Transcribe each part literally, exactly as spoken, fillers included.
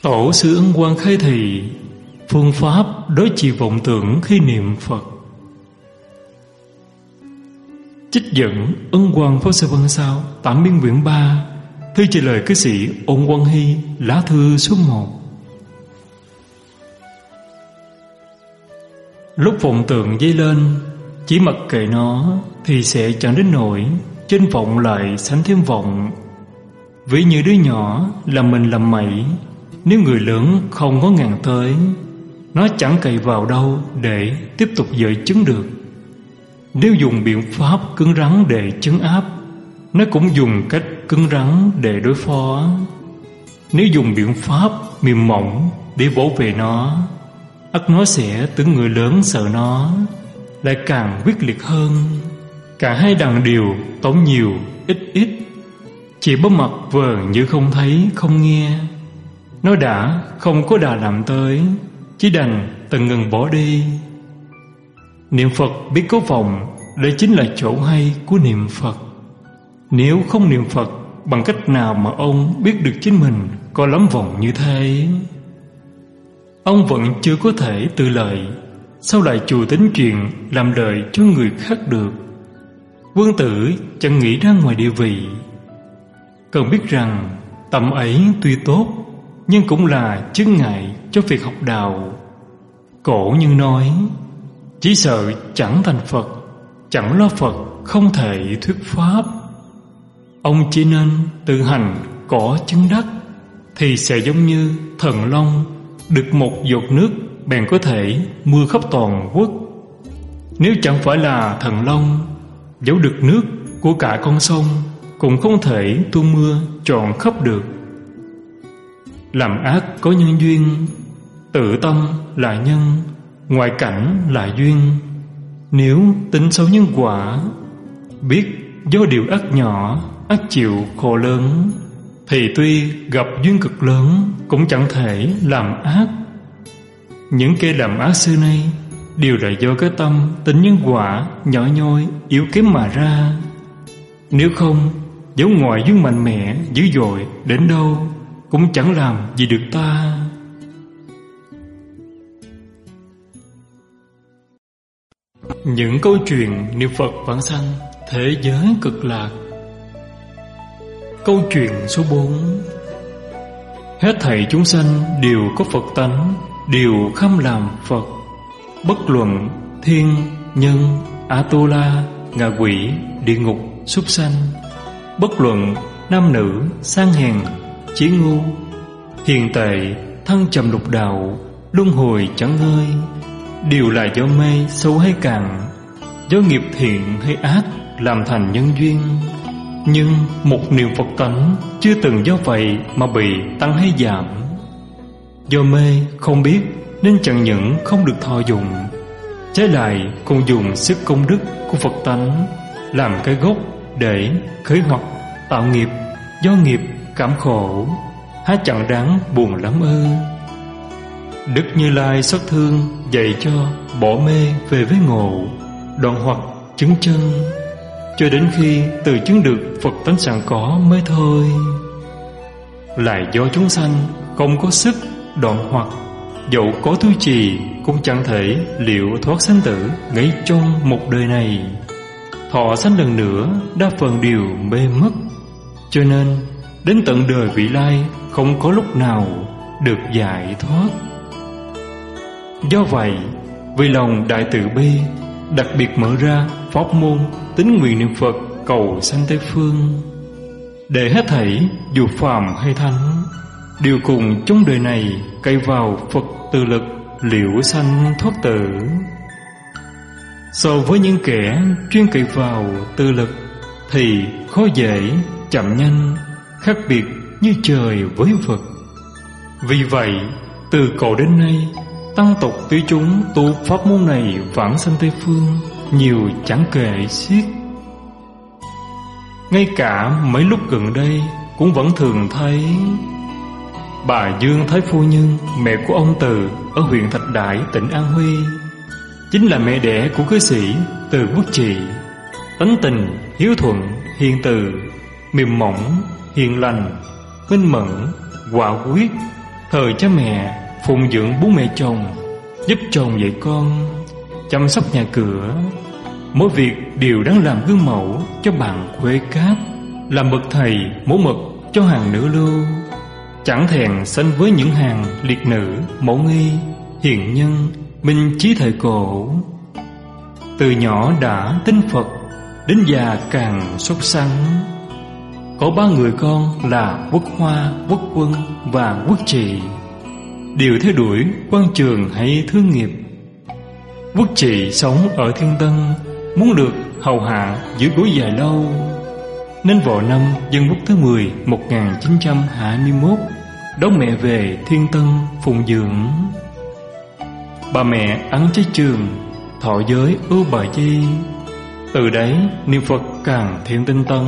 Tổ sư Ấn Quang khai thị phương pháp đối trị vọng tưởng khi niệm Phật. Trích dẫn Ấn Quang Pháp Sư Văn Sao, Tạm biên quyển ba, thư trả lời cư sĩ Ôn Quang Hy, lá thư số một. Lúc vọng tưởng dấy lên, chỉ mặc kệ nó thì sẽ chẳng đến nỗi trên vọng lại sánh thêm vọng. Ví như đứa nhỏ làm mình làm mẩy, nếu người lớn không có ngàn tới, nó chẳng cậy vào đâu để tiếp tục dợi chứng được. Nếu dùng biện pháp cứng rắn để trấn áp, nó cũng dùng cách cứng rắn để đối phó. Nếu dùng biện pháp mềm mỏng để bảo vệ nó, ắt nó sẽ tưởng người lớn sợ nó, lại càng quyết liệt hơn. Cả hai đằng đều tốn nhiều ít ít, chỉ bấm mặt vờ như không thấy không nghe. Nó đã không có đà làm tới, chỉ đành từng ngừng bỏ đi. Niệm Phật biết có vọng, đây chính là chỗ hay của niệm Phật. Nếu không niệm Phật, bằng cách nào mà ông biết được chính mình có lắm vọng như thế? Ông vẫn chưa có thể tự lợi, sao lại chủ tính chuyện làm lợi cho người khác được? Quân tử chẳng nghĩ ra ngoài địa vị. Cần biết rằng tầm ấy tuy tốt, nhưng cũng là chướng ngại cho việc học đạo. Cổ nhân nói, chỉ sợ chẳng thành Phật, chẳng lo Phật không thể thuyết pháp. Ông chỉ nên tự hành có chứng đắc, thì sẽ giống như thần long được một giọt nước bèn có thể mưa khắp toàn quốc. Nếu chẳng phải là thần long, dẫu được nước của cả con sông cũng không thể tuôn mưa trọn khắp được. Làm ác có nhân duyên, tự tâm là nhân, ngoại cảnh là duyên. Nếu tính sâu nhân quả, biết do điều ác nhỏ ác chịu khổ lớn, thì tuy gặp duyên cực lớn cũng chẳng thể làm ác. Những kẻ làm ác xưa nay đều là do cái tâm tính nhân quả nhỏ nhoi yếu kém mà ra. Nếu không, dẫu ngoại duyên mạnh mẽ dữ dội đến đâu cũng chẳng làm gì được ta. Những câu chuyện niệm Phật vãng sanh, thế giới cực lạc. Câu chuyện số bốn. Hết thảy chúng sanh đều có Phật tánh, đều kham làm Phật. Bất luận thiên, nhân, A-tu-la, ngạ quỷ, địa ngục, súc sanh. Bất luận nam nữ, sang hèn, chí ngu, hiền tệ, thăng trầm lục đạo, luân hồi chẳng ngơi, đều là do mê sâu hay cạn, do nghiệp thiện hay ác làm thành nhân duyên. Nhưng một niệm Phật tánh chưa từng do vậy mà bị tăng hay giảm. Do mê không biết nên chẳng những không được thọ dụng, trái lại còn dùng sức công đức của Phật tánh làm cái gốc để khởi hoặc tạo nghiệp. Do nghiệp cảm khổ, há chẳng đáng buồn lắm ư? Đức Như Lai xót thương dạy cho bỏ mê về với ngộ, đoạn hoặc chứng chân, cho đến khi từ chứng được Phật tánh sẵn có mới thôi. Lại do chúng sanh không có sức đoạn hoặc, dẫu có tu trì cũng chẳng thể liệu thoát sanh tử ngay trong một đời này. Thọ sanh lần nữa đa phần đều mê mất, cho nên đến tận đời vị lai không có lúc nào được giải thoát. Do vậy, vì lòng đại từ bi, đặc biệt mở ra pháp môn tín nguyện niệm Phật cầu sanh Tây Phương, để hết thảy dù phàm hay thánh đều cùng trong đời này cậy vào Phật từ lực liễu sanh thoát tử. So với những kẻ chuyên cậy vào tư lực thì khó dễ, chậm nhanh, khác biệt như trời với vực. Vì vậy, từ cổ đến nay, tăng tục tứ chúng tu pháp môn này vãng sanh Tây Phương nhiều chẳng kể xiết. Ngay cả mấy lúc gần đây cũng vẫn thường thấy bà Dương Thái Phu Nhân, mẹ của ông Từ ở huyện Thạch Đại, tỉnh An Huy, chính là mẹ đẻ của cư sĩ Từ Quốc Trị. Tánh tình hiếu thuận, hiền từ, mềm mỏng, hiền lành, minh mẫn, quả quyết, Thời cha mẹ phụng dưỡng bố mẹ chồng, giúp chồng dạy con, chăm sóc nhà cửa, mỗi việc đều đáng làm gương mẫu cho bạn Khuê Cát, làm bậc thầy mẫu mực cho hàng nữ lưu, chẳng thèn sánh với những hàng liệt nữ mẫu nghi, hiền nhân, minh trí thời cổ. Từ nhỏ đã tin Phật, đến già càng sốt sắng. Có ba người con là Quốc Hoa, Quốc Quân và Quốc Trị, đều theo đuổi quan trường hay thương nghiệp. Quốc Trị sống ở Thiên Tân, muốn được hầu hạ giữ gối dài lâu, nên vào năm Dân Quốc thứ mười một nghìn chín trăm hai mươi mốt đón mẹ về Thiên Tân phụng dưỡng. Bà mẹ ăn chay trường, thọ giới ưu bà chi, từ đấy niệm Phật càng thêm tinh tấn.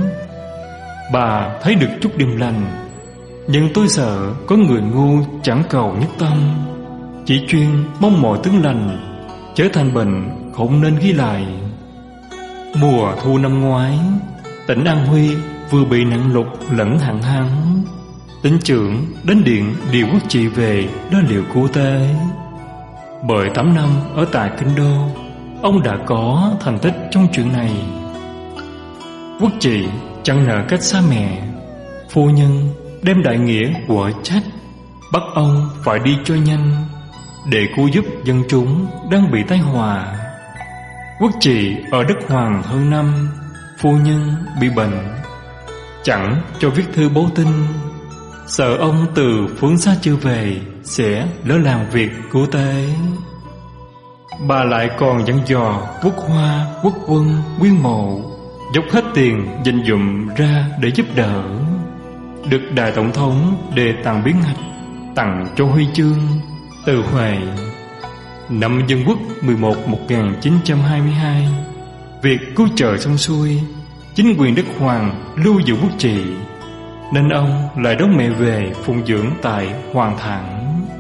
Bà thấy được chút điềm lành, nhưng tôi sợ có người ngu chẳng cầu nhất tâm, chỉ chuyên mong mọi tướng lành, trở thành bệnh không nên ghi lại. Mùa thu năm ngoái, tỉnh An Huy vừa bị nạn lụt lẫn hạn hán. Tỉnh trưởng đến điện điều Quốc Trị về lo liệu cứu tế. Bởi tám năm ở tại Kinh Đô, ông đã có thành tích trong chuyện này. Quốc Trị chẳng nợ cách xa mẹ, phu nhân đem đại nghĩa của trách, bắt ông phải đi cho nhanh để cứu giúp dân chúng đang bị tai họa. Quốc Trị ở đất Hoàng hơn năm, phu nhân bị bệnh, chẳng cho viết thư báo tin, sợ ông từ phương xa chưa về sẽ lỡ làm việc cứu tế. Bà lại còn dặn dò Quốc Hoa, Quốc Quân, Nguyên Mộ dốc hết tiền dành dụm ra để giúp đỡ. Được Đại Tổng thống đề tặng biến ngạch, tặng cho huy chương từ Huệ. Năm Dân Quốc mười một một nghìn chín trăm hai mươi hai, việc cứu trợ xong xuôi, chính quyền đất Hoàng lưu giữ Quốc Trị, nên ông lại đón mẹ về phụng dưỡng tại Hoàng Thản.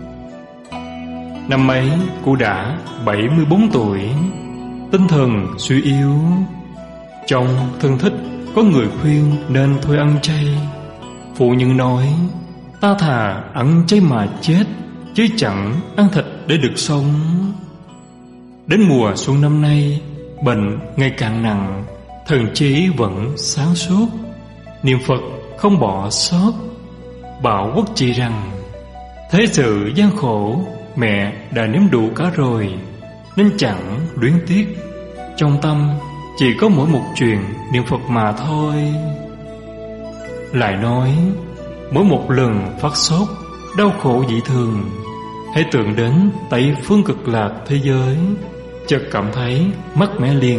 Năm ấy cụ đã bảy mươi bốn tuổi, tinh thần suy yếu. Trong thân thích có người khuyên nên thôi ăn chay. Phụ nhân nói, ta thà ăn chay mà chết, chứ chẳng ăn thịt để được sống. Đến mùa xuân năm nay, bệnh ngày càng nặng, thần trí vẫn sáng suốt, niệm Phật không bỏ sót. Bảo Quốc Trị rằng, thế sự gian khổ mẹ đã nếm đủ cả rồi, nên chẳng luyến tiếc. Trong tâm chỉ có mỗi một chuyện niệm Phật mà thôi. Lại nói, mỗi một lần phát sốt, đau khổ dị thường, hãy tưởng đến Tây phương cực lạc thế giới, chợt cảm thấy mát mẻ liền.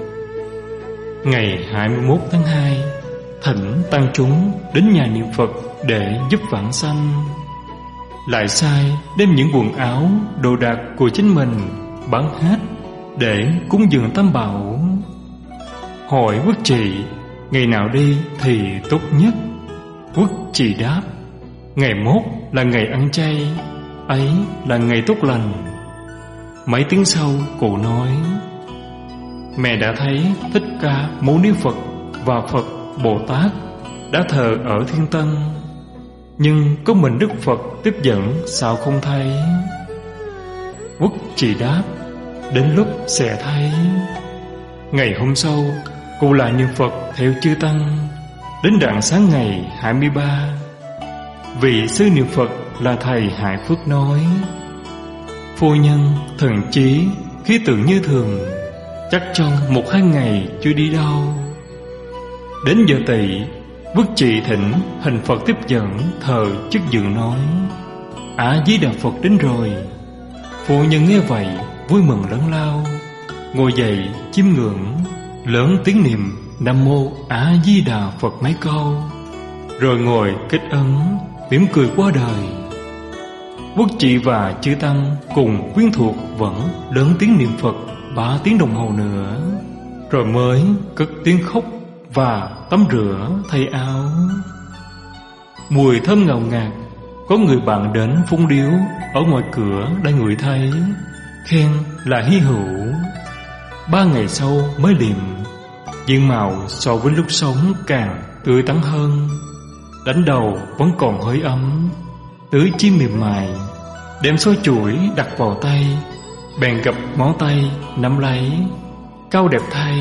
Ngày hai mươi mốt tháng hai, thỉnh tăng chúng đến nhà niệm Phật để giúp vãng sanh. Lại sai đem những quần áo, đồ đạc của chính mình bán hết để cúng dường Tam Bảo. Hỏi Quốc Trị ngày nào đi thì tốt nhất. Quốc Trị đáp, ngày mốt là ngày ăn chay, ấy là ngày tốt lành. Mấy tiếng sau cụ nói, mẹ đã thấy Thích Ca Mâu Ni Phật và Phật Bồ Tát đã thờ ở Thiên Tân, nhưng có mình Đức Phật tiếp dẫn sao không thấy? Quốc Trị đáp, đến lúc sẽ thấy. Ngày hôm sau, cụ lại niệm Phật theo chư tăng. Đến rạng sáng ngày hai mươi ba, vị sư niệm Phật là thầy Hải Phước nói, phu nhân thần trí khí tượng như thường, chắc trong một hai ngày chưa đi đâu. Đến giờ Tỵ, Quốc Trị thỉnh hình Phật tiếp dẫn thờ chức dường nói, A Di Đà Phật đến rồi. Phu nhân nghe vậy vui mừng lớn lao, ngồi dậy chiêm ngưỡng, lớn tiếng niệm Nam Mô A Di Đà Phật mấy câu, rồi ngồi kết ấn mỉm cười qua đời. Quốc Trị và chư tăng cùng quyến thuộc vẫn lớn tiếng niệm Phật ba tiếng đồng hồ nữa, rồi mới cất tiếng khóc và tắm rửa thay áo. Mùi thơm ngào ngạt, có người bạn đến phúng điếu ở ngoài cửa đã ngửi thấy, khen là hy hữu. Ba ngày sau mới liệm, diện mạo so với lúc sống càng tươi tắn hơn. Đánh đầu vẫn còn hơi ấm, tứ chi mềm mại, đem xôi chuỗi đặt vào tay, bèn gập ngón tay nắm lấy. Cao đẹp thay.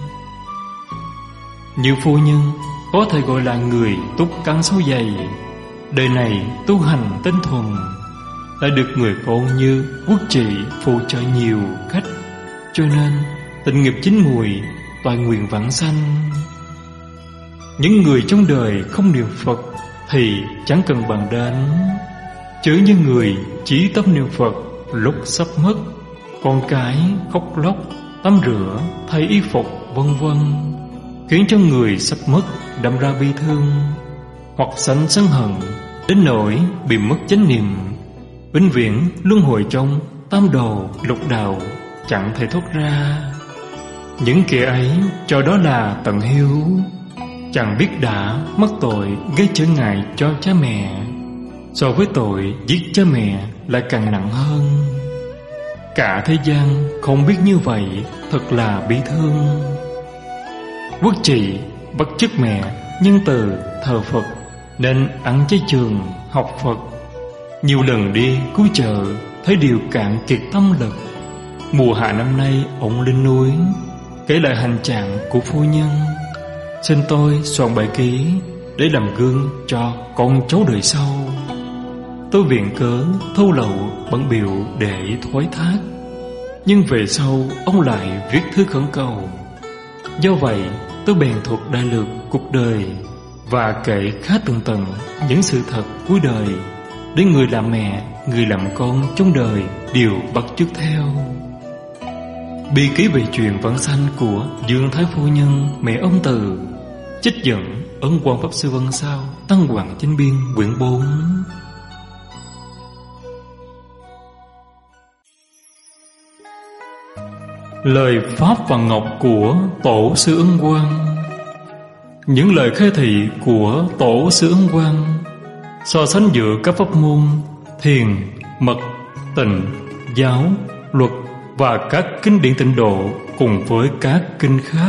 Như phu nhân có thể gọi là người túc cắn sâu dày, đời này tu hành tinh thuần, đã được người con như Quốc Trị phù trợ nhiều cách, cho nên tình nghiệp chín mùi, toàn nguyện vãng sanh. Những người trong đời không niệm Phật thì chẳng cần bàn đến, chứ những người chí tâm niệm Phật lúc sắp mất, con cái khóc lóc, tắm rửa, thay y phục vân vân, khiến cho người sắp mất đâm ra bi thương, hoặc sanh sân hận đến nỗi bị mất chánh niệm, vĩnh viễn luân hồi trong tam đồ lục đạo, chẳng thể thoát ra. Những kẻ ấy cho đó là tận hiếu, chẳng biết đã mắc tội gây trở ngại cho cha mẹ, so với tội giết cha mẹ lại càng nặng hơn. Cả thế gian không biết như vậy, thật là bi thương. Quốc Trị bất chức mẹ nhân từ thờ Phật, nên ăn chay trường học Phật. Nhiều lần đi cứu chợ, thấy điều cạn kiệt tâm lực. Mùa hạ năm nay ông lên núi, kể lại hành trạng của phu nhân. Xin tôi soạn bài ký để làm gương cho con cháu đời sau. Tôi viện cớ thâu lậu bận biểu để thoái thác, nhưng về sau ông lại viết thư khẩn cầu. Do vậy tôi bèn thuật đại lược cuộc đời và kể khá tường tận những sự thật cuối đời, để người làm mẹ, người làm con trong đời đều bắt chước theo. Bi ký về chuyện vãng sanh của Dương Thái Phu Nhân mẹ ông Từ, trích dẫn Ấn Quang Pháp Sư Văn Sao Tăng Hoàng Chánh Biên quyển bốn. Lời Pháp và Ngọc của Tổ sư Ấn Quang. Những lời khai thị của Tổ sư Ấn Quang so sánh giữa các pháp môn thiền, mật, tịnh, giáo, luật và các kinh điển tịnh độ cùng với các kinh khác.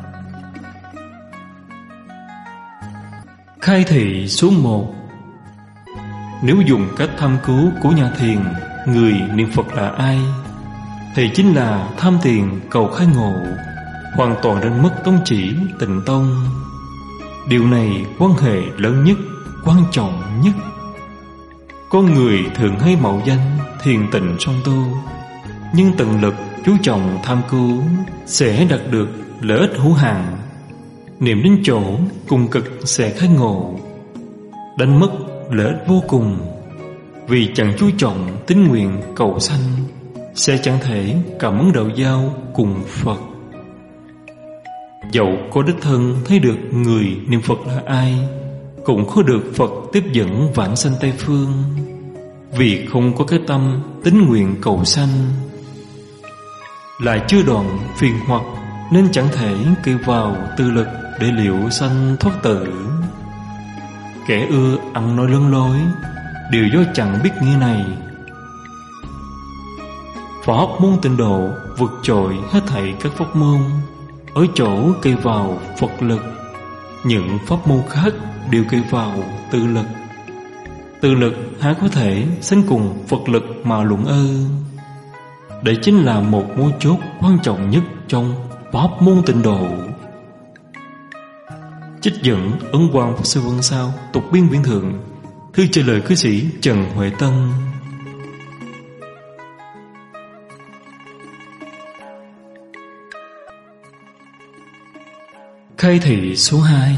Khai thị số một. Nếu dùng cách tham cứu của nhà thiền, người niệm Phật là ai, thì chính là tham tiền cầu khai ngộ, hoàn toàn đánh mất tông chỉ Tịnh Tông. Điều này quan hệ lớn nhất, quan trọng nhất. Con người thường hay mạo danh thiền tịnh song tu, nhưng tận lực chú trọng tham cứu sẽ đạt được lợi ích hữu hạn. Niệm đến chỗ cùng cực sẽ khai ngộ, đánh mất lợi ích vô cùng. Vì chẳng chú trọng tín nguyện cầu sanh, sẽ chẳng thể cảm ứng đạo giao cùng Phật. Dẫu có đích thân thấy được người niệm Phật là ai, cũng khó được Phật tiếp dẫn vãng sanh Tây Phương, vì không có cái tâm tín nguyện cầu sanh. Lại chưa đoạn phiền hoặc, nên chẳng thể kêu vào tư lực để liệu sanh thoát tử. Kẻ ưa ăn nói lân lối đều do chẳng biết nghĩa này. Pháp môn tịnh độ vượt trội hết thảy các pháp môn, ở chỗ kêu vào Phật lực. Những pháp môn khác đều kêu vào tự lực. Tự lực há có thể sánh cùng Phật lực mà luận ư? Đây chính là một mấu chốt quan trọng nhất trong pháp môn tịnh độ. Trích dẫn Ấn Quang Pháp Sư Văn Sao tục biên viễn thượng, thư trả lời cư sĩ Trần Huệ Tân. Khai thị số hai.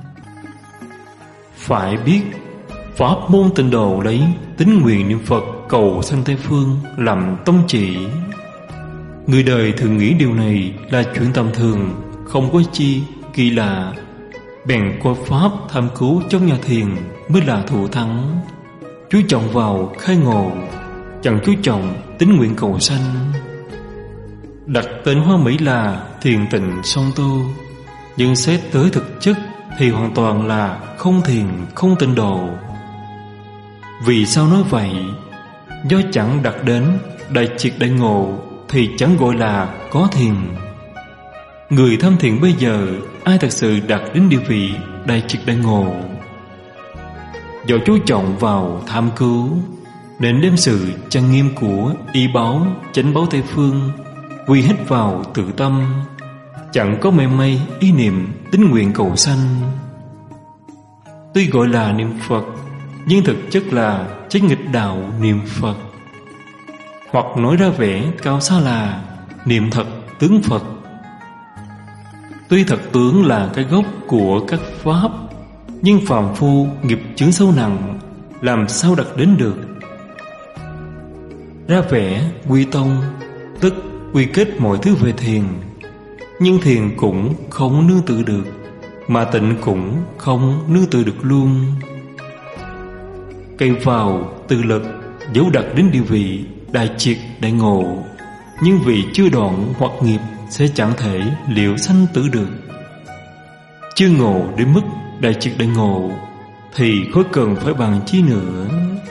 Phải biết pháp môn tịnh độ lấy tín nguyện niệm Phật cầu sanh Tây Phương làm tông chỉ. Người đời thường nghĩ điều này là chuyện tầm thường, không có chi kỳ lạ, bèn qua pháp tham cứu trong nhà thiền mới là thủ thắng, chú trọng vào khai ngộ, chẳng chú trọng tín nguyện cầu sanh. Đặt tên hoa mỹ là thiền tịnh song tu, nhưng xét tới thực chất thì hoàn toàn là không thiền không tịnh độ. Vì sao nói vậy? Do chẳng đặt đến đại triệt đại ngộ thì chẳng gọi là có thiền. Người tham thiền bây giờ ai thật sự đạt đến địa vị đại triệt đại ngộ? do chú trọng vào tham cứu, nên đem sự trang nghiêm của y báo, chánh báo Tây phương quy hết vào tự tâm, chẳng có mảy may ý niệm tín nguyện cầu sanh. Tuy gọi là niệm Phật, nhưng thực chất là trái nghịch đạo niệm Phật, hoặc nói ra vẻ cao xa là niệm thật tướng Phật. Tuy thật tướng là cái gốc của các pháp, nhưng phàm phu nghiệp chướng sâu nặng, làm sao đặt đến được. Ra vẻ quy tông, tức quy kết mọi thứ về thiền, nhưng thiền cũng không nương tựa được, mà tịnh cũng không nương tựa được luôn. Cây vào tự lực dấu đặt đến địa vị đại triệt đại ngộ, nhưng vì chưa đoạn hoặc nghiệp sẽ chẳng thể liệu sanh tử được. Chưa ngộ đến mức đại triệt đại ngộ thì khó cần phải bàn chi nữa.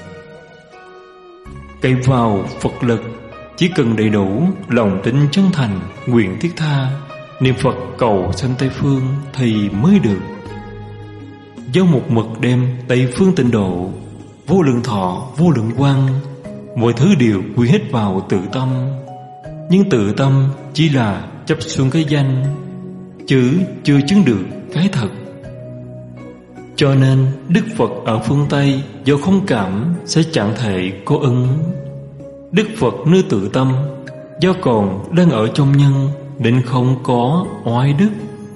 Cậy vào Phật lực, chỉ cần đầy đủ lòng tin chân thành, nguyện thiết tha, niệm Phật cầu sanh Tây phương thì mới được. Do một mực đem Tây phương tịnh độ, vô lượng thọ, vô lượng quang, mọi thứ đều quy hết vào tự tâm. Nhưng tự tâm chỉ là chấp xuống cái danh, chứ chưa chứng được cái thật. Cho nên Đức Phật ở phương Tây do không cảm sẽ chẳng thể có ứng. Đức Phật nơi tự tâm do còn đang ở trong nhân nên không có oai đức.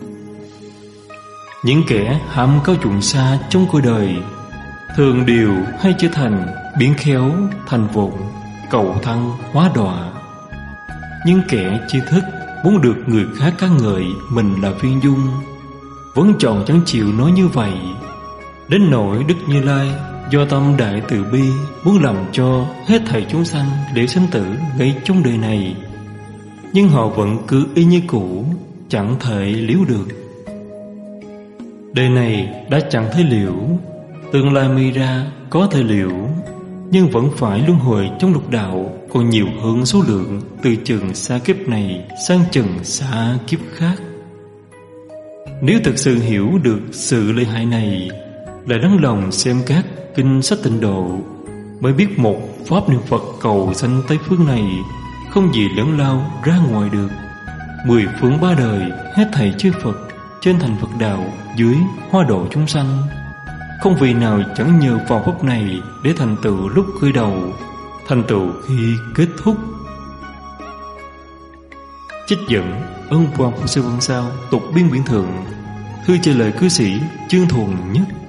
Những kẻ ham cao chuộng xa trong cuộc đời thường đều hay trở thành biến khéo thành vụng, cầu thăng hóa đọa. Nhưng kẻ tri thức muốn được người khác ca ngợi mình là viên dung, vẫn chọn chẳng chịu nói như vậy. Đến nỗi Đức Như Lai do tâm đại từ bi muốn làm cho hết thảy chúng sanh để sinh tử ngay trong đời này, nhưng họ vẫn cứ y như cũ, chẳng thể liễu được. Đời này đã chẳng thể liễu, tương lai mi ra có thể liễu, nhưng vẫn phải luân hồi trong lục đạo còn nhiều hơn số lượng, từ chừng xa kiếp này sang chừng xa kiếp khác. Nếu thực sự hiểu được sự lợi hại này, lại lắng lòng xem các kinh sách tịnh độ, mới biết một pháp niệm Phật cầu sanh Tây phương này không gì lớn lao ra ngoài được. Mười phương ba đời hết thảy chư Phật trên thành Phật đạo, dưới hóa độ chúng sanh, không vị nào chẳng nhờ vào pháp này để thành tựu lúc khởi đầu, thành tựu khi kết thúc. Trích dẫn Ân Quang Sư Văn Sao, tục biên biển thượng, thư trả lời cư sĩ Chương Thuần Nhất.